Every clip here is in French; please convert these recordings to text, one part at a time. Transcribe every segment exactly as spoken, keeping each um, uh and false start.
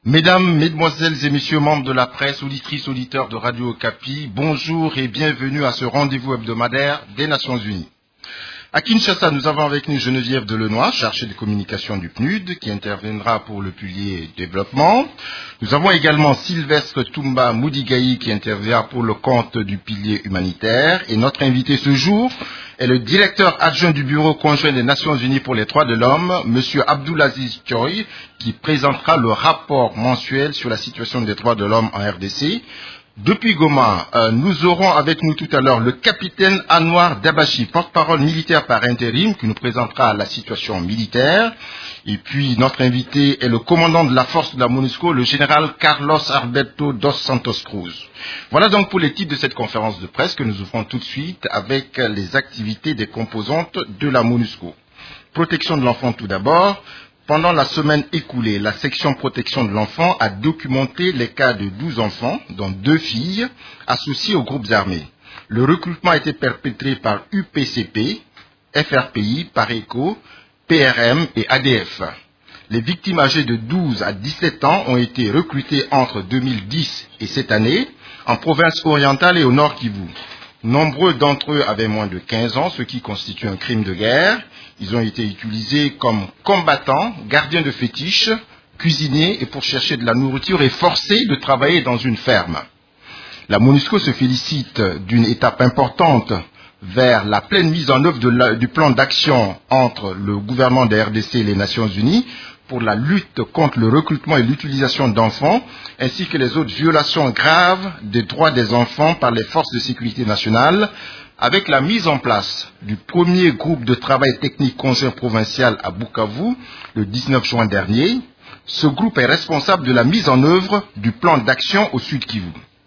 Mesdames, Mesdemoiselles et Messieurs, membres de la presse, auditrices, auditeurs de Radio Okapi, bonjour et bienvenue à ce rendez-vous hebdomadaire des Nations Unies. À Kinshasa, nous avons avec nous Geneviève Delenoy, chargée de communication du P N U D, qui interviendra pour le pilier développement. Nous avons également Sylvestre Toumba Moudigaï, qui interviendra pour le compte du pilier humanitaire. Et notre invité ce jour est le directeur adjoint du Bureau conjoint des Nations Unies pour les droits de l'homme, M. Abdoulaziz Thioye, qui présentera le rapport mensuel sur la situation des droits de l'homme en R D C. Depuis Goma, euh, nous aurons avec nous tout à l'heure le capitaine Anwar Dabachi, porte-parole militaire par intérim, qui nous présentera la situation militaire. Et puis notre invité est le commandant de la force de la MONUSCO, le général Carlos Alberto dos Santos Cruz. Voilà donc pour les titres de cette conférence de presse que nous ouvrons tout de suite avec les activités des composantes de la MONUSCO. Protection de l'enfant tout d'abord. Pendant la semaine écoulée, la section protection de l'enfant a documenté les cas de douze enfants, dont deux filles, associés aux groupes armés. Le recrutement a été perpétré par U P C P, F R P I, Pareco, P R M et A D F. Les victimes âgées de douze à dix-sept ans ont été recrutées entre deux mille dix et cette année, en province orientale et au nord Kivu. Nombreux d'entre eux avaient moins de quinze ans, ce qui constitue un crime de guerre. Ils ont été utilisés comme combattants, gardiens de fétiches, cuisiniers et pour chercher de la nourriture et forcés de travailler dans une ferme. La MONUSCO se félicite d'une étape importante vers la pleine mise en œuvre de la, du plan d'action entre le gouvernement de la R D C et les Nations Unies pour la lutte contre le recrutement et l'utilisation d'enfants, ainsi que les autres violations graves des droits des enfants par les forces de sécurité nationale, avec la mise en place du premier groupe de travail technique conjoint provincial à Bukavu le dix-neuf juin dernier. Ce groupe est responsable de la mise en œuvre du plan d'action au Sud Kivu.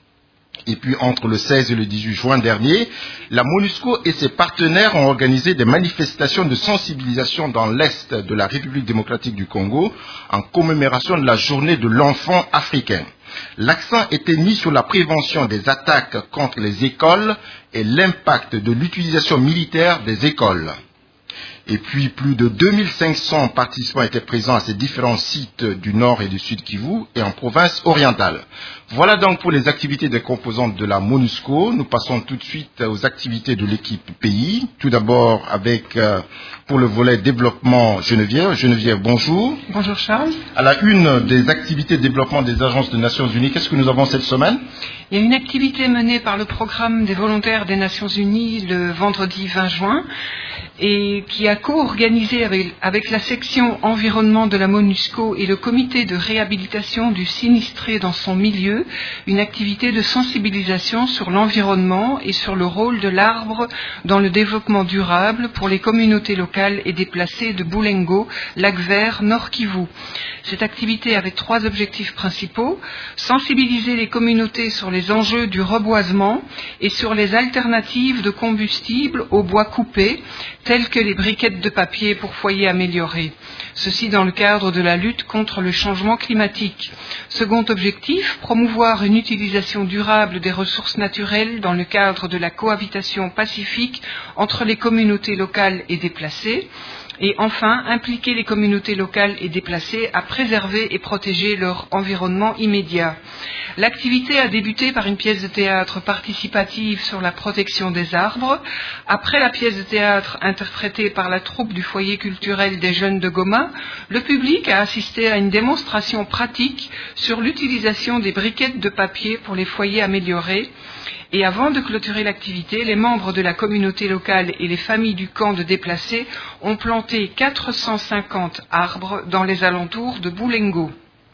Et puis, entre le seize et le dix-huit juin dernier, la MONUSCO et ses partenaires ont organisé des manifestations de sensibilisation dans l'Est de la République démocratique du Congo en commémoration de la journée de l'enfant africain. L'accent était mis sur la prévention des attaques contre les écoles et l'impact de l'utilisation militaire des écoles. Et puis, plus de deux mille cinq cents participants étaient présents à ces différents sites du Nord et du Sud Kivu et en province orientale. Voilà donc pour les activités des composantes de la MONUSCO. Nous passons tout de suite aux activités de l'équipe pays. Tout d'abord avec, euh, pour le volet développement, Geneviève. Geneviève, bonjour. Bonjour Charles. À la une des activités de développement des agences des Nations Unies, qu'est-ce que nous avons cette semaine? Il y a une activité menée par le programme des volontaires des Nations Unies le vendredi vingt juin et qui a co-organisé avec, avec la section environnement de la MONUSCO et le comité de réhabilitation du sinistré dans son milieu, une activité de sensibilisation sur l'environnement et sur le rôle de l'arbre dans le développement durable pour les communautés locales et déplacées de Boulengo, Lac-Vert, Nord Kivu. Cette activité avait trois objectifs principaux: sensibiliser les communautés sur les enjeux du reboisement et sur les alternatives de combustible au bois coupé, telles que les briquettes de papier pour foyers améliorés. Ceci dans le cadre de la lutte contre le changement climatique. Second objectif, promouvoir une utilisation durable des ressources naturelles dans le cadre de la cohabitation pacifique entre les communautés locales et déplacées. Et enfin, impliquer les communautés locales et déplacées à préserver et protéger leur environnement immédiat. L'activité a débuté par une pièce de théâtre participative sur la protection des arbres. Après la pièce de théâtre interprétée par la troupe du foyer culturel des jeunes de Goma, le public a assisté à une démonstration pratique sur l'utilisation des briquettes de papier pour les foyers améliorés. Et avant de clôturer l'activité, les membres de la communauté locale et les familles du camp de déplacés ont planté quatre cent cinquante arbres dans les alentours de Boulengo.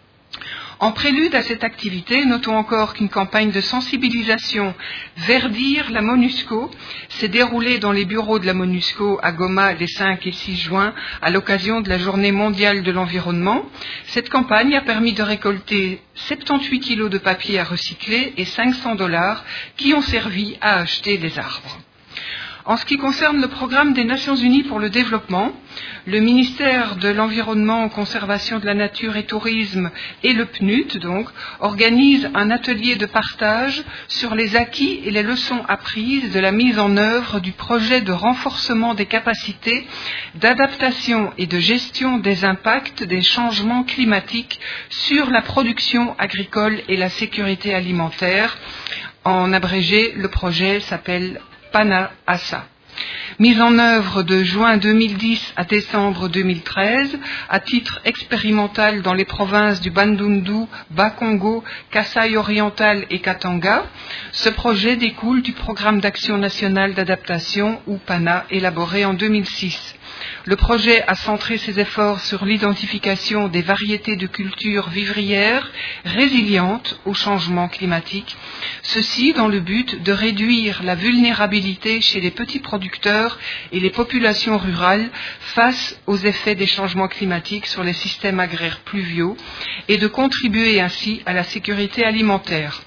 En prélude à cette activité, notons encore qu'une campagne de sensibilisation Verdir la MONUSCO s'est déroulée dans les bureaux de la MONUSCO à Goma les cinq et six juin à l'occasion de la Journée mondiale de l'environnement. Cette campagne a permis de récolter soixante-dix-huit kilos de papier à recycler et cinq cents dollars qui ont servi à acheter des arbres. En ce qui concerne le programme des Nations Unies pour le développement, le ministère de l'Environnement, Conservation de la Nature et Tourisme et le P N U D donc, organisent un atelier de partage sur les acquis et les leçons apprises de la mise en œuvre du projet de renforcement des capacités d'adaptation et de gestion des impacts des changements climatiques sur la production agricole et la sécurité alimentaire. En abrégé, le projet s'appelle PANA-ASA. Mise en œuvre de juin deux mille dix à décembre deux mille treize, à titre expérimental dans les provinces du Bandundu, Bas-Congo, Kasaï oriental et Katanga, ce projet découle du programme d'action nationale d'adaptation, ou PANA, élaboré en deux mille six. Le projet a centré ses efforts sur l'identification des variétés de cultures vivrières résilientes au changement climatique, ceci dans le but de réduire la vulnérabilité chez les petits producteurs et les populations rurales face aux effets des changements climatiques sur les systèmes agraires pluviaux et de contribuer ainsi à la sécurité alimentaire.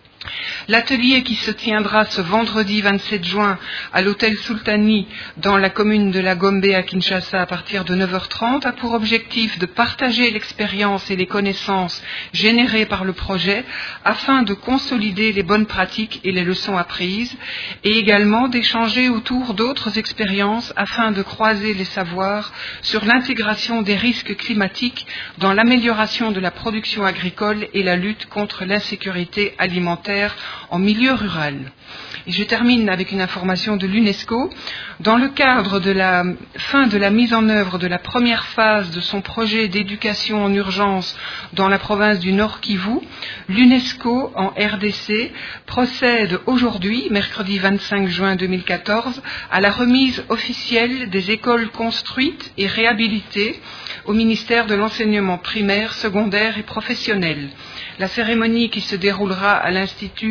L'atelier qui se tiendra ce vendredi vingt-sept juin à l'hôtel Sultani dans la commune de la Gombe à Kinshasa à partir de neuf heures trente a pour objectif de partager l'expérience et les connaissances générées par le projet afin de consolider les bonnes pratiques et les leçons apprises et également d'échanger autour d'autres expériences afin de croiser les savoirs sur l'intégration des risques climatiques dans l'amélioration de la production agricole et la lutte contre l'insécurité alimentaire en milieu rural. Et je termine avec une information de l'UNESCO. Dans le cadre de la fin de la mise en œuvre de la première phase de son projet d'éducation en urgence dans la province du Nord Kivu, l'UNESCO en R D C procède aujourd'hui, mercredi vingt-cinq juin deux mille quatorze, à la remise officielle des écoles construites et réhabilitées au ministère de l'enseignement primaire, secondaire et professionnel. La cérémonie qui se déroulera à l'Institut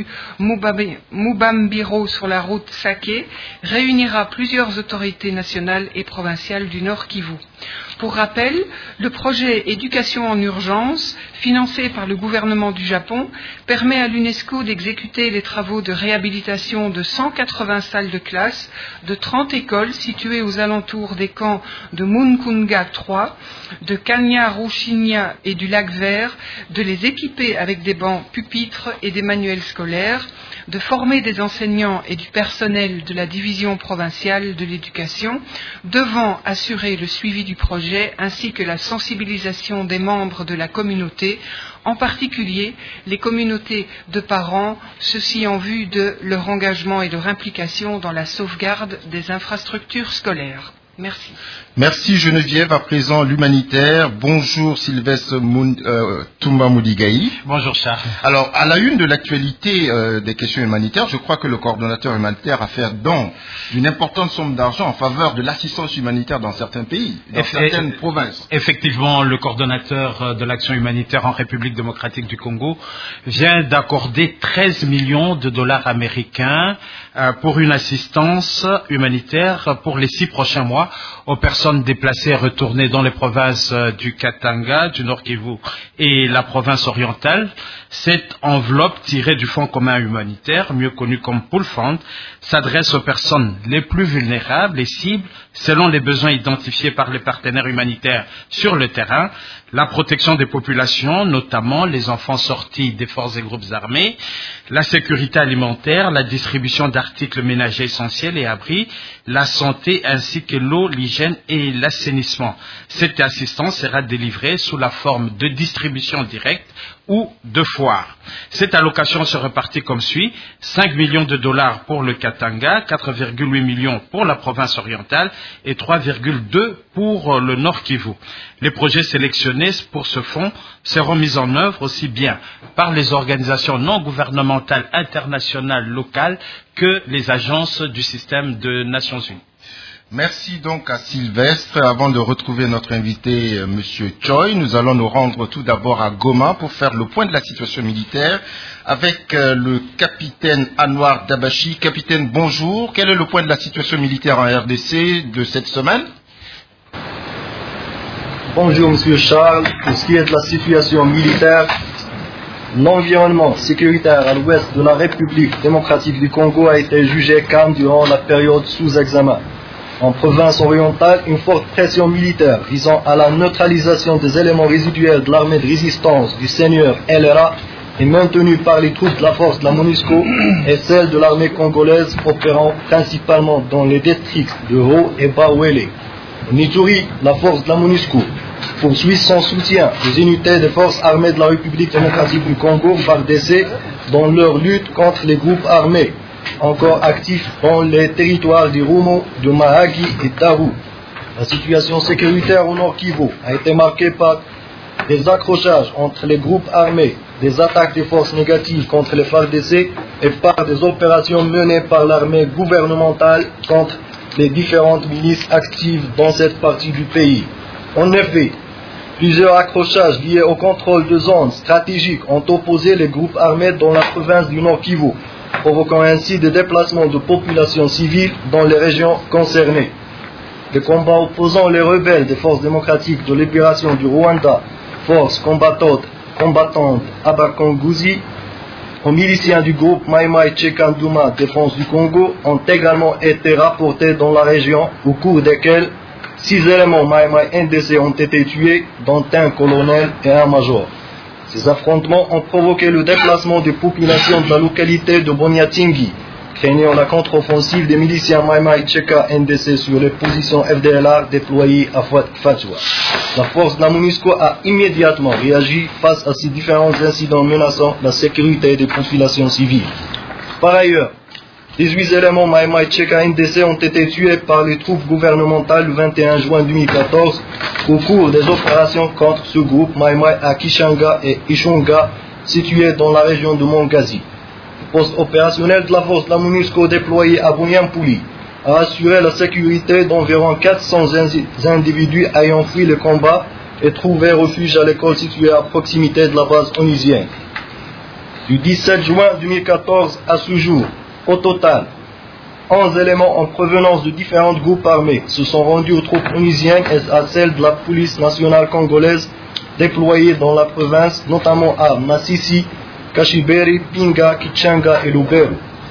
Mubambiro sur la route Sake réunira plusieurs autorités nationales et provinciales du Nord Kivu. Pour rappel, le projet Éducation en urgence, financé par le gouvernement du Japon, permet à l'UNESCO d'exécuter les travaux de réhabilitation de cent quatre-vingts salles de classe, de trente écoles situées aux alentours des camps de Munkunga trois, de Kanya-Rushinya et du lac Vert, de les équiper avec des bancs pupitres et des manuels scolaires, de former des enseignants et du personnel de la division provinciale de l'éducation, devant assurer le suivi du projet ainsi que la sensibilisation des membres de la communauté, en particulier les communautés de parents, ceci en vue de leur engagement et leur implication dans la sauvegarde des infrastructures scolaires. Merci. Merci Geneviève. À présent, l'humanitaire. Bonjour Sylvestre Moun, euh, Toumba Moudigaï. Bonjour Charles. Alors, à la une de l'actualité euh, des questions humanitaires, je crois que le coordonnateur humanitaire a fait don d'une importante somme d'argent en faveur de l'assistance humanitaire dans certains pays, dans Eff certaines provinces. Effectivement, le coordonnateur de l'action humanitaire en République démocratique du Congo vient d'accorder treize millions de dollars américains euh, pour une assistance humanitaire pour les six prochains mois aux personnes déplacées et retournées dans les provinces du Katanga, du Nord Kivu et la province orientale. Cette enveloppe tirée du Fonds commun humanitaire, mieux connu comme Pool Fund, s'adresse aux personnes les plus vulnérables et cible selon les besoins identifiés par les partenaires humanitaires sur le terrain, la protection des populations, notamment les enfants sortis des forces et groupes armés, la sécurité alimentaire, la distribution d'articles ménagers essentiels et abris, la santé ainsi que l'eau, l'hygiène et l'assainissement. Cette assistance sera délivrée sous la forme de distribution directe ou de foire. Cette allocation se répartit comme suit: cinq millions de dollars pour le Katanga, quatre virgule huit millions pour la province orientale et trois virgule deux pour le Nord Kivu. Les projets sélectionnés pour ce fonds seront mis en œuvre aussi bien par les organisations non gouvernementales internationales locales que les agences du système des Nations Unies. Merci donc à Sylvestre. Avant de retrouver notre invité, M. Choi, nous allons nous rendre tout d'abord à Goma pour faire le point de la situation militaire avec le capitaine Anwar Dabachi. Capitaine, bonjour. Quel est le point de la situation militaire en R D C de cette semaine? Bonjour, M. Charles. Pour ce qui est de la situation militaire, L'environnement sécuritaire à l'ouest de la République démocratique du Congo a été jugé calme durant la période sous examen. En province orientale, une forte pression militaire visant à la neutralisation des éléments résiduels de l'armée de résistance du seigneur L R A est maintenue par les troupes de la force de la MONUSCO et celle de l'armée congolaise opérant principalement dans les districts de Ho et Bawele. En Ituri, la force de la MONUSCO poursuit son soutien aux unités des forces armées de la République démocratique du Congo, F A R D C, dans leur lutte contre les groupes armés encore actifs dans les territoires du Rumo, de Mahagi et Taru. La situation sécuritaire au Nord Kivu a été marquée par des accrochages entre les groupes armés, des attaques des forces négatives contre les F A R D C et par des opérations menées par l'armée gouvernementale contre les différentes milices actives dans cette partie du pays. En effet, plusieurs accrochages liés au contrôle de zones stratégiques ont opposé les groupes armés dans la province du Nord Kivu, provoquant ainsi des déplacements de populations civiles dans les régions concernées. Les combats opposant les rebelles des forces démocratiques de libération du Rwanda, forces combattantes, combattantes Abakonguzi, aux miliciens du groupe Mai Mai Chekanduma Défense du Congo ont également été rapportés dans la région, au cours desquels six éléments Mai Mai N D C ont été tués, dont un colonel et un major. Ces affrontements ont provoqué le déplacement des populations de la localité de Bonyatingi, craignant la contre-offensive des miliciens Mai Mai Cheka N D C sur les positions F D L R déployées à Fatwa. La force de la MONUSCO a immédiatement réagi face à ces différents incidents menaçant la sécurité des populations civiles. Par ailleurs, dix-huit éléments Mai Mai Cheka N D C ont été tués par les troupes gouvernementales le vingt et un juin deux mille quatorze au cours des opérations contre ce groupe Mai Mai à Kishanga et Ishonga, situés dans la région de Mongazi. Le poste opérationnel de la force de la MONUSCO déployé à Bunyampuli a assuré la sécurité d'environ quatre cents individus ayant fui le combat et trouvé refuge à l'école située à proximité de la base onusienne. Du dix-sept juin deux mille quatorze à ce jour, au total, onze éléments en provenance de différents groupes armés se sont rendus aux troupes onusiennes et à celles de la police nationale congolaise déployées dans la province, notamment à Masisi, Kashiberi, Pinga, Kichanga et Lubero.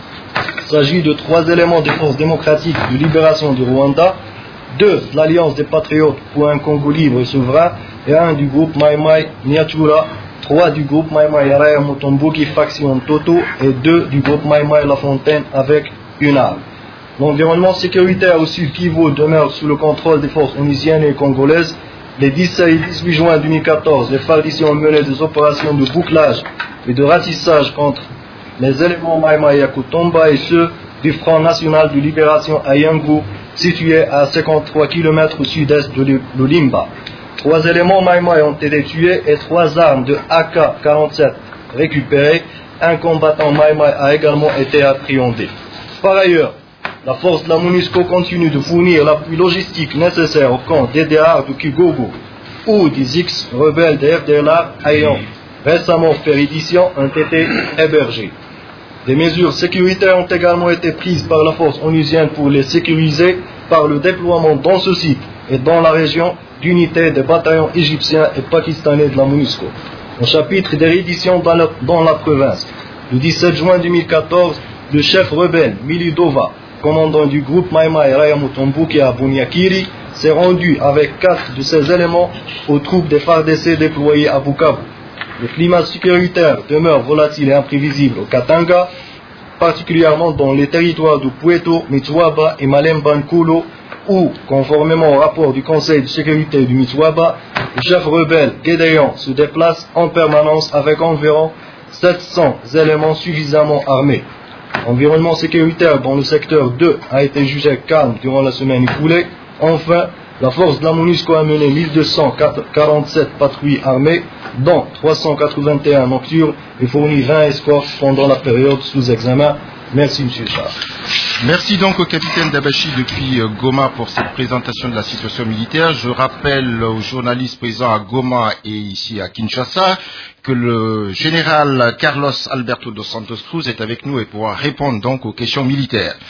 Il s'agit de trois éléments des forces démocratiques de libération du Rwanda, deux de l'Alliance des Patriotes pour un Congo libre et souverain et un du groupe Mai Mai Nyatura, trois du groupe Mai Mai Raya Mutomboki faction Toto et deux du groupe Mai Mai La Fontaine avec une arme. L'environnement sécuritaire au sud Kivu demeure sous le contrôle des forces onusiennes et congolaises. Les dix-sept et dix-huit juin deux mille quatorze, les F A R D C ont mené des opérations de bouclage et de ratissage contre les éléments Mai Mai à Kutomba et ceux du Front National de Libération à Yangu, situé à cinquante-trois kilomètres au sud-est de Limba. Trois éléments Mai Mai ont été tués et trois armes de A K quarante-sept récupérées. Un combattant Mai Mai a également été appréhendé. Par ailleurs, la force de la MONUSCO continue de fournir l'appui logistique nécessaire au camp D D R de Kigogo, où des ex-rebelles des F D L R ayant récemment fait édition ont été hébergés. Des mesures sécuritaires ont également été prises par la force onusienne pour les sécuriser par le déploiement dans ce site et dans la région d'unités des bataillons égyptiens et pakistanais de la MONUSCO. Au chapitre des rééditions dans la, dans la province, le dix-sept juin deux mille quatorze, le chef rebelle Milidova, commandant du groupe Mai Mai Raya Mutomboki à Bunyakiri, s'est rendu avec quatre de ses éléments aux troupes des F A R D C déployées à Bukavu. Le climat sécuritaire demeure volatile et imprévisible au Katanga, particulièrement dans les territoires de Pweto, Mitswaba et Malemba Nkulu, où, conformément au rapport du Conseil de sécurité du Mitswaba, le chef rebelle Gédéon se déplace en permanence avec environ sept cents éléments suffisamment armés. L'environnement sécuritaire dans le secteur deux a été jugé calme durant la semaine écoulée. Enfin, la force de la MONUSCO a mené mille deux cent quarante-sept patrouilles armées, dont trois cent quatre-vingt-un nocturnes, et fourni vingt escortes pendant la période sous examen. Merci, M. Charles. Merci donc au capitaine Dabachi depuis Goma pour cette présentation de la situation militaire. Je rappelle aux journalistes présents à Goma et ici à Kinshasa que le général Carlos Alberto dos Santos Cruz est avec nous et pourra répondre donc aux questions militaires.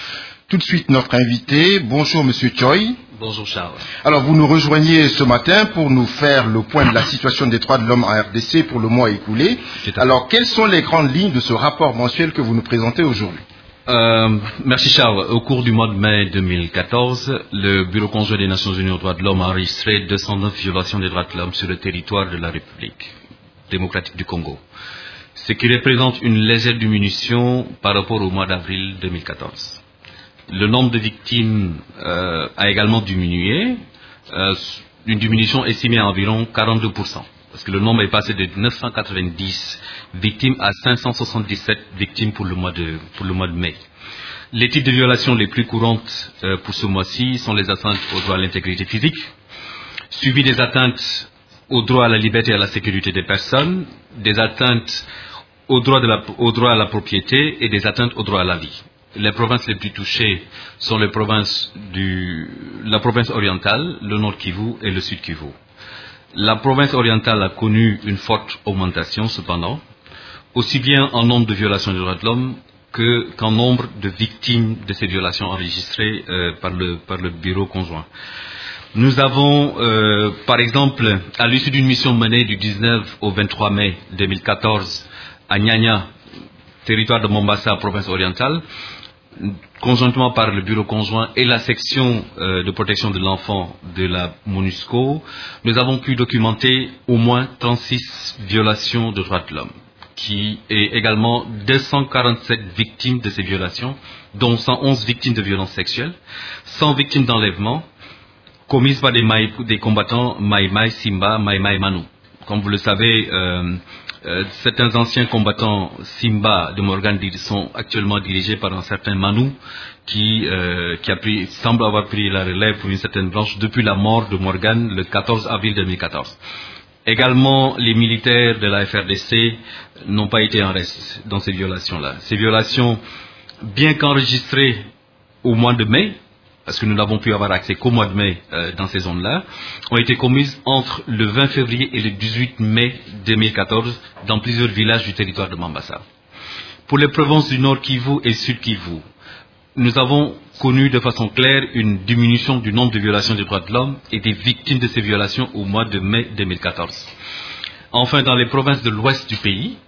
tout de suite notre invité. Bonjour Monsieur Choi. Bonjour Charles. Alors vous nous rejoignez ce matin pour nous faire le point de la situation des droits de l'homme en R D C pour le mois écoulé. Alors quelles sont les grandes lignes de ce rapport mensuel que vous nous présentez aujourd'hui? Euh, merci Charles. Au cours du mois de mai deux mille quatorze, le Bureau conjoint des Nations Unies aux droits de l'homme a enregistré deux cent neuf violations des droits de l'homme sur le territoire de la République démocratique du Congo, ce qui représente une légère diminution par rapport au mois d'avril deux mille quatorze. Le nombre de victimes euh, a également diminué, euh, une diminution estimée à environ quarante-deux pour cent, parce que le nombre est passé de neuf cent quatre-vingt-dix victimes à cinq cent soixante-dix-sept victimes pour le mois de, pour le mois de mai. Les types de violations les plus courantes euh, pour ce mois-ci sont les atteintes au droit à l'intégrité physique, suivies des atteintes au droit à la liberté et à la sécurité des personnes, des atteintes au droit, de la, au droit à la propriété et des atteintes au droit à la vie. Les provinces les plus touchées sont les provinces du, la province orientale, le Nord Kivu et le Sud Kivu. La province orientale a connu une forte augmentation cependant, aussi bien en nombre de violations des droits de l'homme que, qu'en nombre de victimes de ces violations enregistrées euh, par, le, par le bureau conjoint. Nous avons, euh, par exemple, à l'issue d'une mission menée du dix-neuf au vingt-trois mai deux mille quatorze à Nyanya, territoire de Mombasa, province orientale, conjointement par le bureau conjoint et la section euh, de protection de l'enfant de la MONUSCO, nous avons pu documenter au moins trente-six violations de droits de l'homme, qui est également deux cent quarante-sept victimes de ces violations, dont cent onze victimes de violences sexuelles, cent victimes d'enlèvement, commises par des, maï, des combattants Maï Maï, Simba, Maï Maï, Manu. Comme vous le savez, euh, euh, certains anciens combattants Simba de Morgan sont actuellement dirigés par un certain Manu qui, euh, qui a pris, semble avoir pris la relève pour une certaine branche depuis la mort de Morgan le quatorze avril deux mille quatorze. Également, les militaires de la F R D C n'ont pas été en reste dans ces violations-là. Ces violations, bien qu'enregistrées au mois de mai, parce que nous n'avons pu avoir accès qu'au mois de mai euh, dans ces zones-là, ont été commises entre le vingt février et le dix-huit mai deux mille quatorze dans plusieurs villages du territoire de Mombasa. Pour les provinces du Nord Kivu et Sud Kivu, nous avons connu de façon claire une diminution du nombre de violations des droits de l'homme et des victimes de ces violations au mois de mai deux mille quatorze. Enfin, dans les provinces de l'ouest du pays,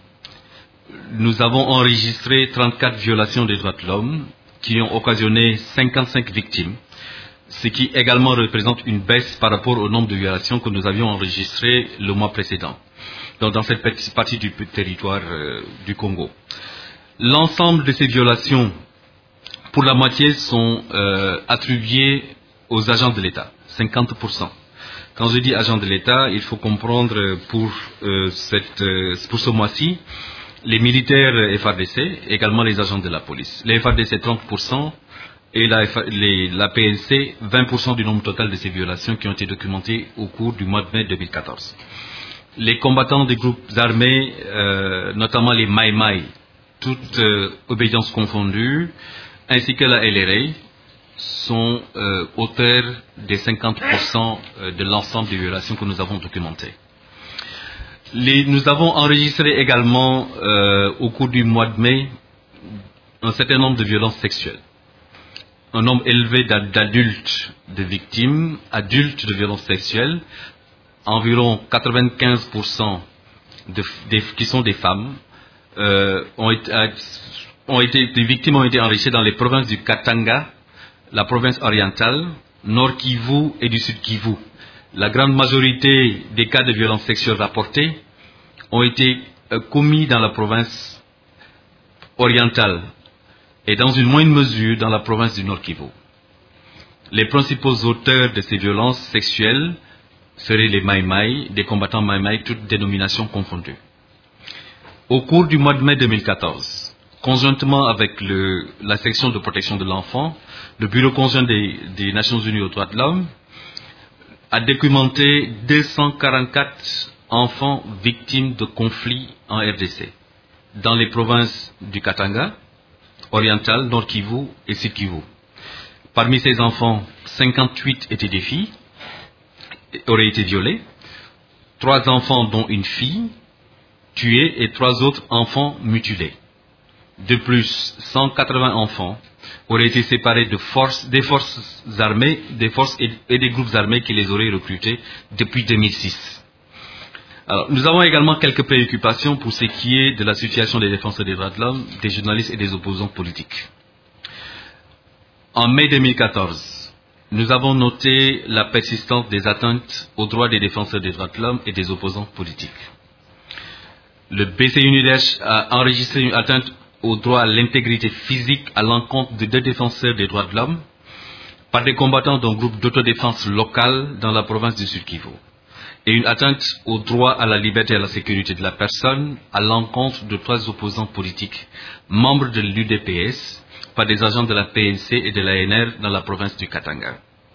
nous avons enregistré trente-quatre violations des droits de l'homme qui ont occasionné cinquante-cinq victimes, ce qui également représente une baisse par rapport au nombre de violations que nous avions enregistrées le mois précédent, donc dans cette petite partie du territoire euh, du Congo. L'ensemble de ces violations, pour la moitié, sont euh, attribuées aux agents de l'État, cinquante pour cent. Quand je dis agents de l'État, il faut comprendre pour, euh, cette, euh, pour ce mois-ci, les militaires F A R D C, également les agents de la police. Les F A R D C trente pour cent et la, les, la P L C vingt pour cent du nombre total de ces violations qui ont été documentées au cours du mois de mai deux mille quatorze. Les combattants des groupes armés, euh, notamment les Maï Maï, toutes euh, obédiences confondues, ainsi que la L R A, sont euh, auteurs des cinquante pour cent de l'ensemble des violations que nous avons documentées. Les, nous avons enregistré également euh, au cours du mois de mai un certain nombre de violences sexuelles. Un nombre élevé d'adultes de victimes, adultes de violences sexuelles, environ quatre-vingt-quinze pour cent de, de, qui sont des femmes, euh, ont, été, ont été, des victimes ont été enregistrées dans les provinces du Katanga, la province orientale, Nord Kivu et du Sud Kivu. La grande majorité des cas de violences sexuelles rapportés ont été euh, commis dans la province orientale et dans une moindre mesure dans la province du Nord Kivu. Les principaux auteurs de ces violences sexuelles seraient les Maï Maï, des combattants Maï Maï, toutes dénominations confondues. Au cours du mois de mai deux mille quatorze, conjointement avec le, la section de protection de l'enfant, le Bureau conjoint des, des Nations Unies aux droits de l'homme a documenté deux cent quarante-quatre enfants victimes de conflits en R D C, dans les provinces du Katanga, oriental, Nord Kivu et Sud Kivu. Parmi ces enfants, cinquante-huit étaient des filles, auraient été violées, trois enfants dont une fille, tués et trois autres enfants mutilés. De plus, cent quatre-vingts enfants auraient été séparés de forces, des forces armées, des forces et, et des groupes armés qui les auraient recrutés depuis deux mille six. Alors, nous avons également quelques préoccupations pour ce qui est de la situation des défenseurs des droits de l'homme, des journalistes et des opposants politiques. En mai deux mille quatorze, nous avons noté la persistance des atteintes aux droits des défenseurs des droits de l'homme et des opposants politiques. Le B C U N U D H a enregistré une atteinte au droit à l'intégrité physique à l'encontre de deux défenseurs des droits de l'homme par des combattants d'un groupe d'autodéfense local dans la province du Sud Kivu, et une atteinte au droit à la liberté et à la sécurité de la personne à l'encontre de trois opposants politiques, membres de l'U D P S, par des agents de la P N C et de l'A N R dans la province du Katanga.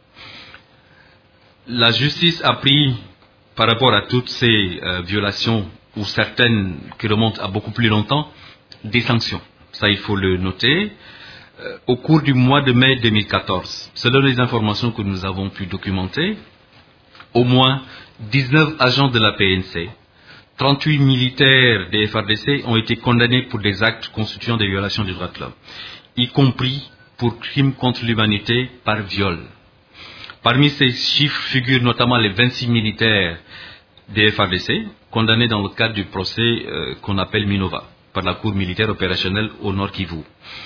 La justice a pris, par rapport à toutes ces euh, violations, ou certaines qui remontent à beaucoup plus longtemps, des sanctions. Ça, il faut le noter. Euh, au cours du mois de mai deux mille quatorze, selon les informations que nous avons pu documenter, au moins dix-neuf agents de la P N C, trente-huit militaires des F A R D C ont été condamnés pour des actes constituant des violations des droits de l'homme, y compris pour crimes contre l'humanité par viol. Parmi ces chiffres figurent notamment les vingt-six militaires des F A R D C, condamnés dans le cadre du procès euh, qu'on appelle Minova, par la Cour militaire opérationnelle au Nord Kivu.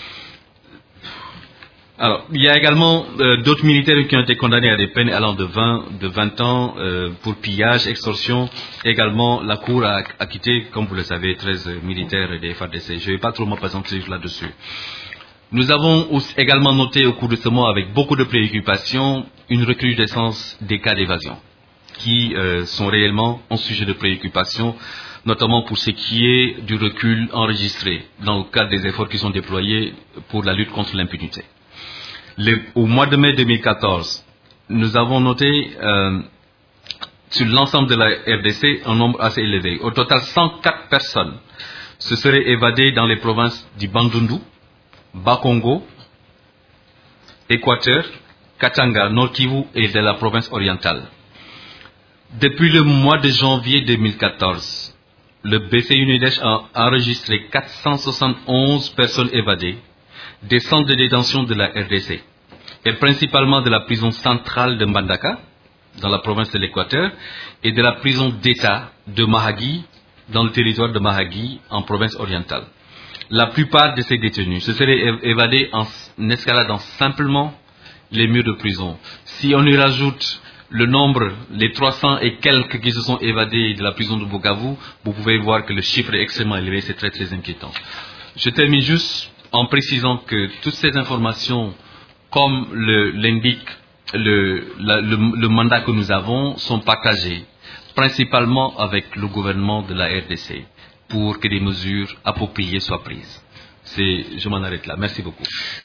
Alors, il y a également euh, d'autres militaires qui ont été condamnés à des peines allant de vingt, de vingt ans euh, pour pillage, extorsion. Également, la Cour a acquitté, comme vous le savez, treize militaires des F A R D C. Je ne vais pas trop m'appesantir là-dessus. Nous avons aussi également noté au cours de ce mois, avec beaucoup de préoccupations, une recrudescence des cas d'évasion, qui euh, sont réellement un sujet de préoccupation, notamment pour ce qui est du recul enregistré dans le cadre des efforts qui sont déployés pour la lutte contre l'impunité. Le, au mois de mai deux mille quatorze, nous avons noté euh, sur l'ensemble de la R D C un nombre assez élevé. Au total, cent quatre personnes se seraient évadées dans les provinces du Bandundu, Bas-Congo, Équateur, Katanga, Nord Kivu et de la province orientale. Depuis le mois de janvier deux mille quatorze, le B C U N U D H a enregistré quatre cent soixante et onze personnes évadées des centres de détention de la R D C, et principalement de la prison centrale de Mbandaka, dans la province de l'Équateur, et de la prison d'État de Mahagi, dans le territoire de Mahagi, en province orientale. La plupart de ces détenus se seraient évadés en escaladant simplement les murs de prison. Si on y rajoute le nombre, les trois cents et quelques qui se sont évadés de la prison de Bukavu, vous pouvez voir que le chiffre est extrêmement élevé, c'est très très inquiétant. Je termine juste en précisant que toutes ces informations, comme le, l'indique le, la, le, le mandat que nous avons, sont partagées principalement avec le gouvernement de la R D C pour que des mesures appropriées soient prises. C'est, je m'en arrête là. Merci beaucoup.